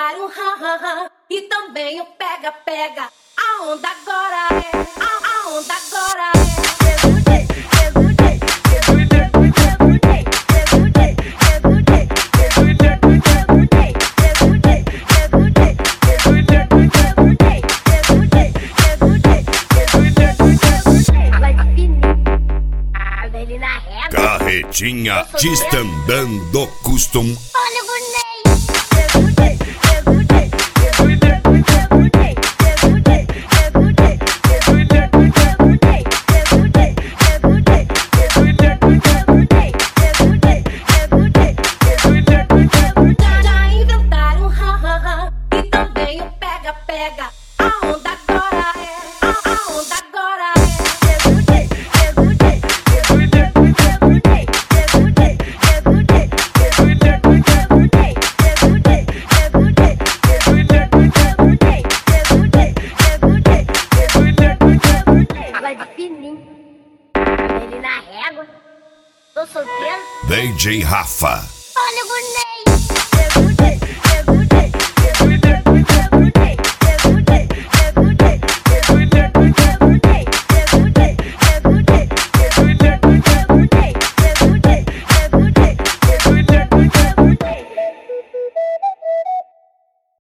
inventar um ha-ha-ha e também o pega-pega. A onda agora é, a onda agora é. Carretinha Destandando Custom. Olha o boneco. Já inventaram ha-ha-ha e também o pega-pega. A onda agora é, a onda agora é. Ele na régua. Tô solteiro. DJ Rafa. Olha o boneco.